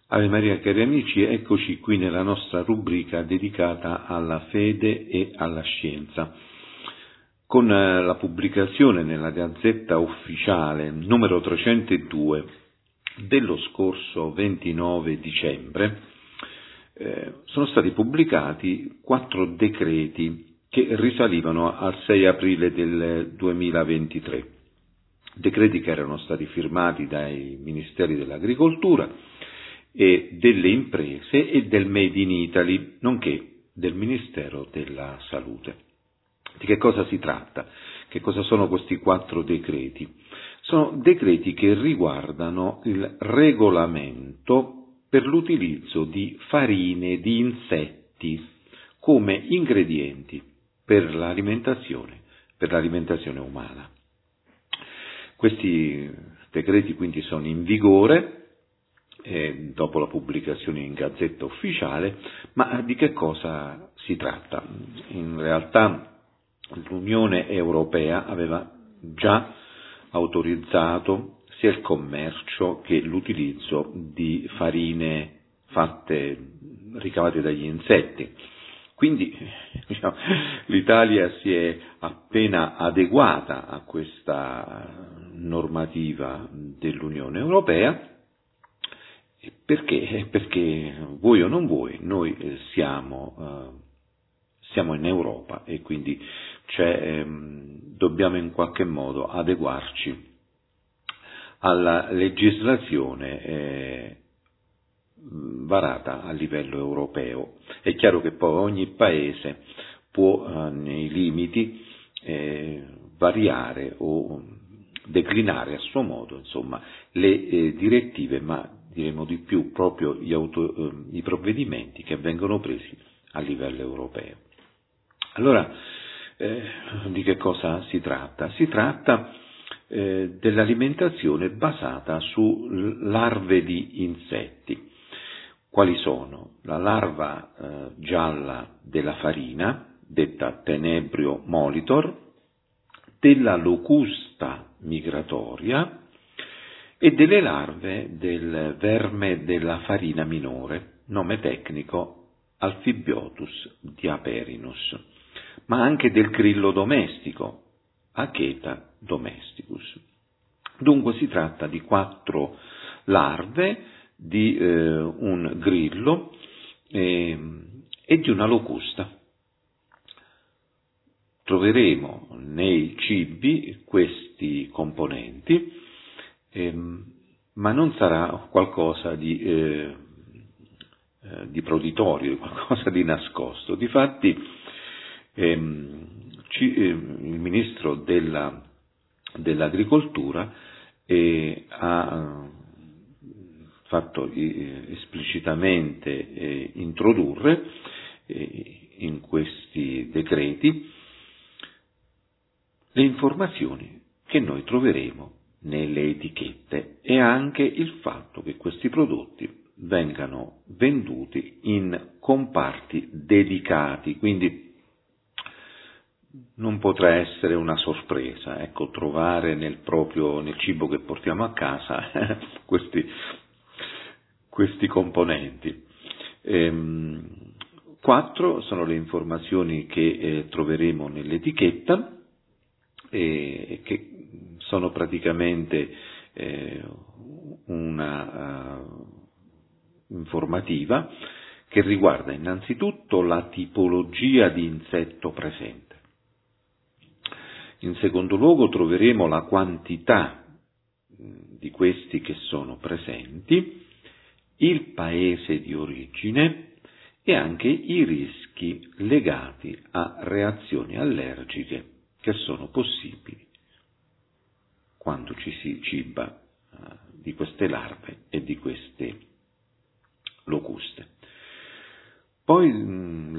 Ave Maria, cari amici, eccoci qui nella nostra rubrica dedicata alla fede e alla scienza. Con la pubblicazione nella Gazzetta Ufficiale numero 302 dello scorso 29 dicembre sono stati pubblicati 4 decreti che risalivano al 6 aprile del 2023, decreti che erano stati firmati dai Ministeri dell'Agricoltura e delle Imprese e del Made in Italy, nonché del Ministero della Salute. Di che cosa si tratta? Che cosa sono questi 4 decreti? Sono decreti che riguardano il regolamento per l'utilizzo di farine di insetti come ingredienti per l'alimentazione umana. Questi decreti quindi sono in vigore dopo la pubblicazione in Gazzetta Ufficiale, ma di che cosa si tratta? In realtà l'Unione Europea aveva già autorizzato sia il commercio che l'utilizzo di farine ricavate dagli insetti. Quindi l'Italia si è appena adeguata a questa normativa dell'Unione Europea. Perché? Perché vuoi o non vuoi, noi siamo in Europa e quindi dobbiamo in qualche modo adeguarci alla legislazione varata a livello europeo. È chiaro che poi ogni paese può nei limiti variare o declinare a suo modo, insomma, le direttive, ma diremo di più proprio i provvedimenti che vengono presi a livello europeo. Allora, di che cosa si tratta? Si tratta dell'alimentazione basata su larve di insetti. Quali sono? La larva gialla della farina, detta Tenebrio molitor, della locusta migratoria e delle larve del verme della farina minore, nome tecnico Alphibiotus diaperinus, ma anche del grillo domestico, Acheta domesticus. Dunque si tratta di 4 larve di un grillo e di una locusta. Troveremo nei cibi questi componenti, ma non sarà qualcosa di proditorio, qualcosa di nascosto. Difatti il ministro dell'Agricoltura ha fatto esplicitamente introdurre in questi decreti le informazioni che noi troveremo nelle etichette e anche il fatto che questi prodotti vengano venduti in comparti dedicati, quindi non potrà essere una sorpresa, trovare nel cibo che portiamo a casa questi componenti. 4 sono le informazioni che troveremo nell'etichetta e che sono praticamente una informativa che riguarda innanzitutto la tipologia di insetto presente. In secondo luogo troveremo la quantità di questi che sono presenti, il paese di origine e anche i rischi legati a reazioni allergiche che sono possibili quando ci si ciba di queste larve e di queste locuste. Poi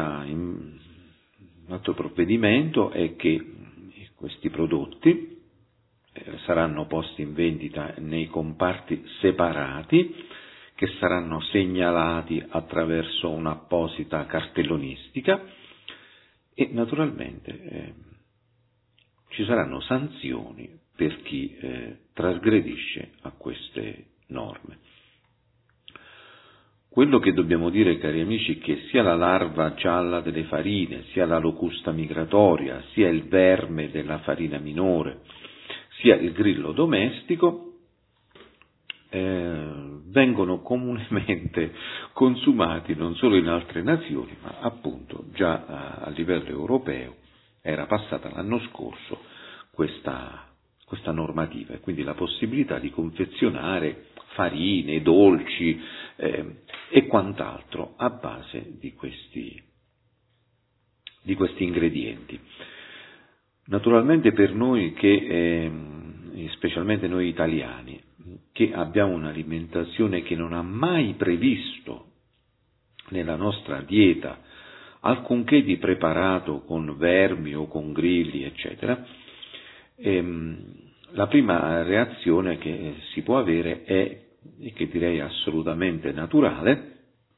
l'altro provvedimento è che questi prodotti saranno posti in vendita nei comparti separati che saranno segnalati attraverso un'apposita cartellonistica e naturalmente ci saranno sanzioni per chi trasgredisce a queste norme. Quello che dobbiamo dire, cari amici, è che sia la larva gialla delle farine, sia la locusta migratoria, sia il verme della farina minore, sia il grillo domestico, vengono comunemente consumati non solo in altre nazioni, ma appunto già a livello europeo era passata l'anno scorso questa normativa, e quindi la possibilità di confezionare farine, dolci e quant'altro a base di questi ingredienti. Naturalmente per noi che, specialmente noi italiani, che abbiamo un'alimentazione che non ha mai previsto nella nostra dieta alcunché di preparato con vermi o con grilli, eccetera, la prima reazione che si può avere è, e che direi assolutamente naturale,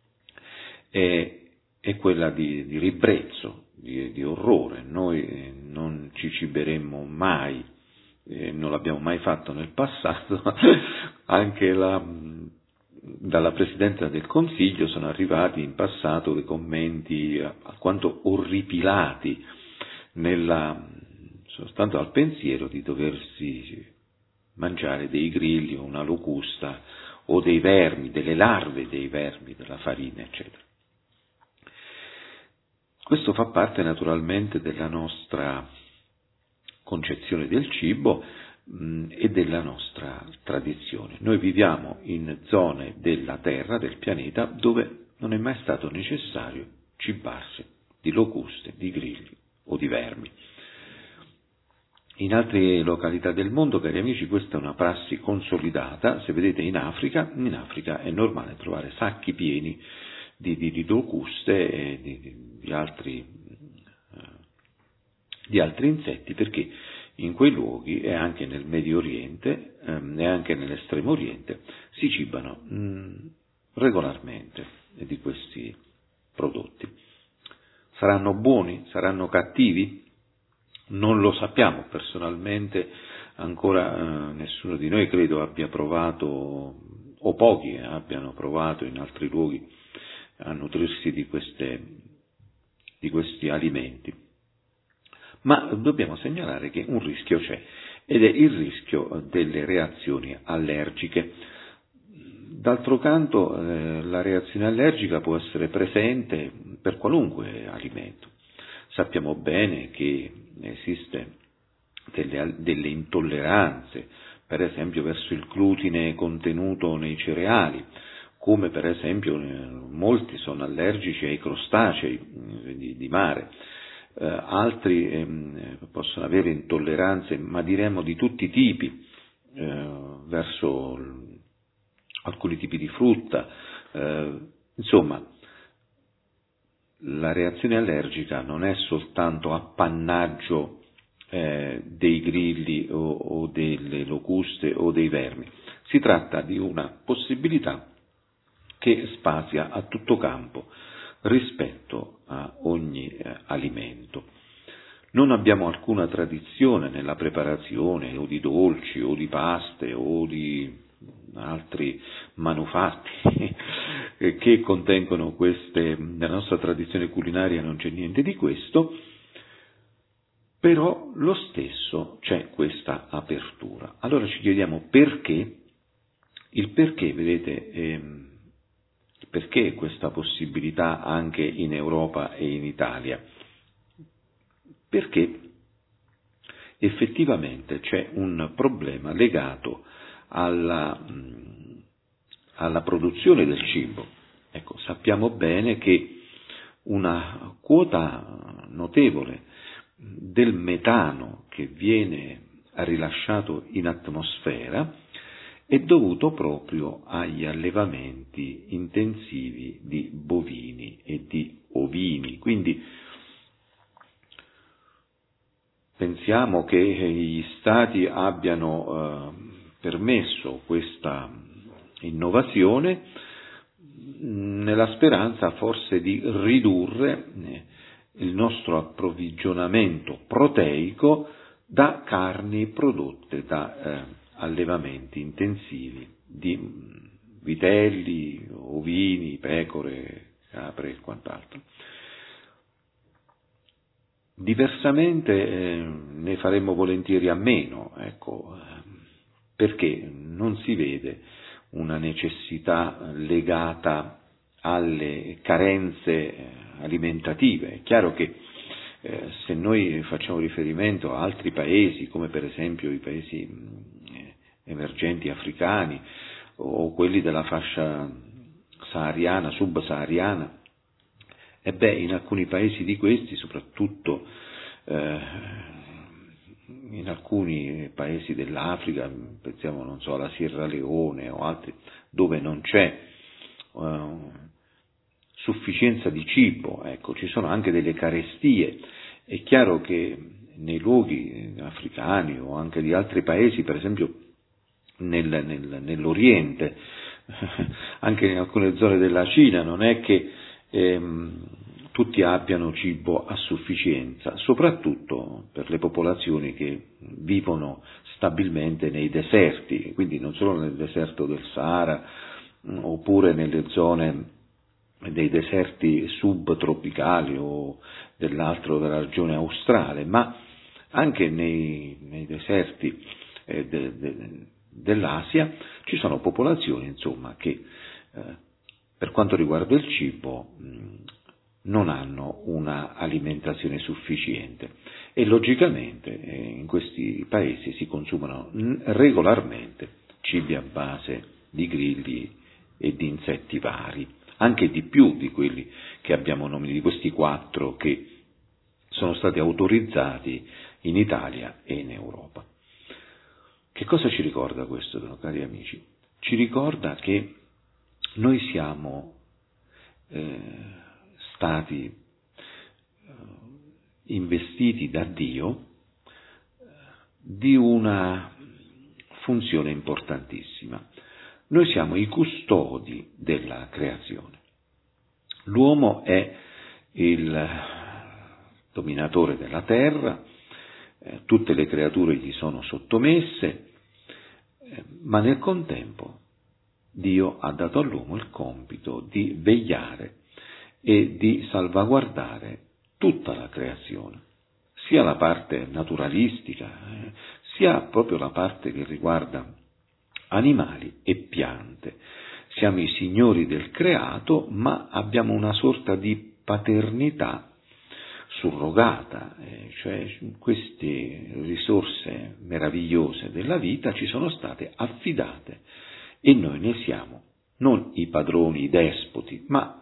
è quella di ribrezzo, di orrore. Noi non ci ciberemmo mai, non l'abbiamo mai fatto nel passato, anche dalla Presidenza del Consiglio sono arrivati in passato dei commenti alquanto orripilati soltanto al pensiero di doversi mangiare dei grilli o una locusta o dei vermi, delle larve dei vermi della farina, eccetera. Questo fa parte naturalmente della nostra concezione del cibo e della nostra tradizione. Noi viviamo in zone della Terra, del pianeta, dove non è mai stato necessario cibarsi di locuste, di grilli o di vermi. In altre località del mondo, cari amici, questa è una prassi consolidata. Se vedete in Africa è normale trovare sacchi pieni di locuste e di altri insetti, perché in quei luoghi e anche nel Medio Oriente e anche nell'Estremo Oriente si cibano regolarmente di questi prodotti. Saranno buoni? Saranno cattivi? Non lo sappiamo. Personalmente ancora nessuno di noi credo abbia provato, o pochi abbiano provato in altri luoghi a nutrirsi di questi alimenti. Ma dobbiamo segnalare che un rischio c'è, ed è il rischio delle reazioni allergiche. D'altro canto la reazione allergica può essere presente per qualunque alimento. Sappiamo bene che esiste delle intolleranze, per esempio verso il glutine contenuto nei cereali, come per esempio molti sono allergici ai crostacei di mare. Altri possono avere intolleranze, ma diremmo di tutti i tipi, verso alcuni tipi di frutta. Insomma, la reazione allergica non è soltanto appannaggio dei grilli o delle locuste o dei vermi, si tratta di una possibilità che spazia a tutto campo rispetto a ogni alimento. Non abbiamo alcuna tradizione nella preparazione o di dolci o di paste o di altri manufatti che contengono queste. Nella nostra tradizione culinaria non c'è niente di questo, però lo stesso c'è questa apertura. Allora ci chiediamo perché, vedete, perché questa possibilità anche in Europa e in Italia? Perché effettivamente c'è un problema legato alla produzione del cibo. Ecco, sappiamo bene che una quota notevole del metano che viene rilasciato in atmosfera è dovuto proprio agli allevamenti intensivi di bovini e di ovini. Quindi pensiamo che gli Stati abbiano permesso questa innovazione nella speranza forse di ridurre il nostro approvvigionamento proteico da carni prodotte da allevamenti intensivi di vitelli ovini, pecore, capre e quant'altro. Diversamente ne faremmo volentieri a meno, ecco, perché non si vede una necessità legata alle carenze alimentative. È chiaro che se noi facciamo riferimento a altri paesi, come per esempio i paesi emergenti africani o quelli della fascia sahariana, subsahariana, in alcuni paesi di questi, soprattutto in alcuni paesi dell'Africa, pensiamo, non so, alla Sierra Leone o altri, dove non c'è sufficienza di cibo, ecco, ci sono anche delle carestie. È chiaro che nei luoghi africani o anche di altri paesi, per esempio nell'Oriente, anche in alcune zone della Cina, non è che tutti abbiano cibo a sufficienza, soprattutto per le popolazioni che vivono stabilmente nei deserti, quindi non solo nel deserto del Sahara, oppure nelle zone dei deserti subtropicali o della regione australe, ma anche nei deserti dell'Asia ci sono popolazioni, insomma, che per quanto riguarda il cibo non hanno una alimentazione sufficiente e logicamente in questi paesi si consumano regolarmente cibi a base di grilli e di insetti vari, anche di più di quelli che abbiamo nominato, di questi 4 che sono stati autorizzati in Italia e in Europa. Che cosa ci ricorda questo, cari amici? Ci ricorda che noi siamo stati investiti da Dio di una funzione importantissima. Noi siamo i custodi della creazione. L'uomo è il dominatore della terra, tutte le creature gli sono sottomesse, ma nel contempo Dio ha dato all'uomo il compito di vegliare e di salvaguardare tutta la creazione, sia la parte naturalistica, sia proprio la parte che riguarda animali e piante. Siamo i signori del creato, ma abbiamo una sorta di paternità surrogata, cioè queste risorse meravigliose della vita ci sono state affidate e noi ne siamo non i padroni, i despoti, ma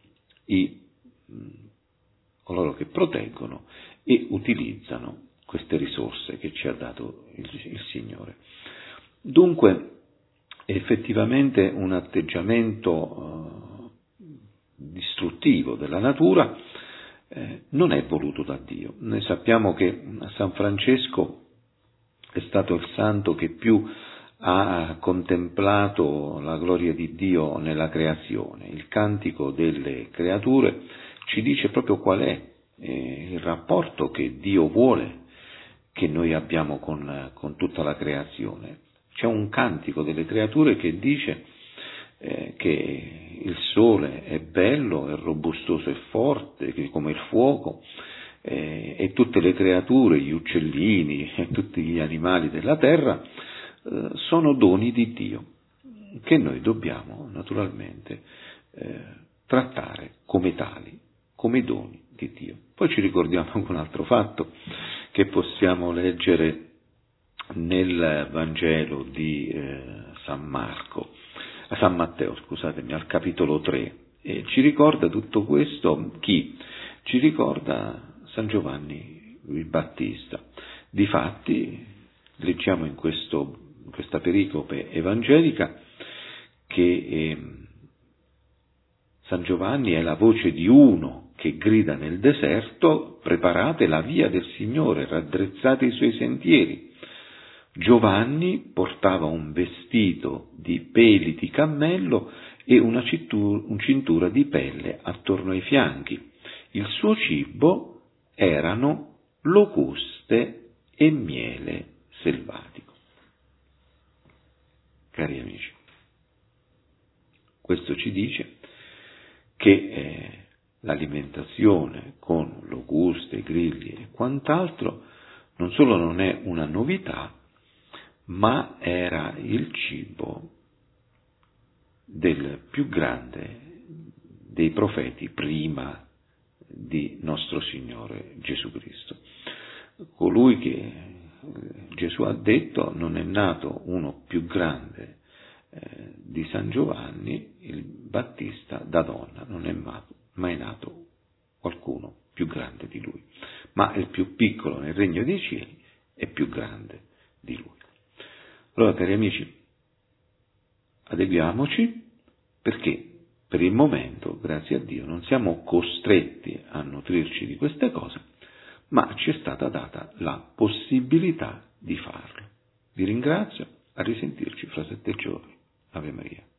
coloro che proteggono e utilizzano queste risorse che ci ha dato il Signore. Dunque, effettivamente un atteggiamento distruttivo della natura non è voluto da Dio. Noi sappiamo che San Francesco è stato il santo che più ha contemplato la gloria di Dio nella creazione. Il cantico delle creature ci dice proprio qual è il rapporto che Dio vuole che noi abbiamo con tutta la creazione. C'è un cantico delle creature che dice che il sole è bello, è robustoso e forte, come il fuoco, e tutte le creature, gli uccellini e tutti gli animali della terra sono doni di Dio, che noi dobbiamo naturalmente trattare come tali, come doni di Dio. Poi ci ricordiamo anche un altro fatto che possiamo leggere nel Vangelo di San Matteo, al capitolo 3, e ci ricorda tutto questo chi? Ci ricorda San Giovanni il Battista. Difatti leggiamo in questa pericope evangelica che San Giovanni è la voce di uno che grida nel deserto: preparate la via del Signore, raddrizzate i suoi sentieri. Giovanni portava un vestito di peli di cammello e una cintura di pelle attorno ai fianchi. Il suo cibo erano locuste e miele selvatico. Cari amici, Questo ci dice che l'alimentazione con locuste, grilli e quant'altro non solo non è una novità, ma era il cibo del più grande dei profeti prima di nostro Signore Gesù Cristo. Colui che Gesù ha detto: non è nato uno più grande di San Giovanni il Battista da donna, non è mai nato qualcuno più grande di lui, ma il più piccolo nel regno dei cieli è più grande di lui. Allora, cari amici, adeguiamoci, perché per il momento, grazie a Dio, non siamo costretti a nutrirci di queste cose, ma ci è stata data la possibilità di farlo. Vi ringrazio, a risentirci fra 7 giorni. Ave Maria.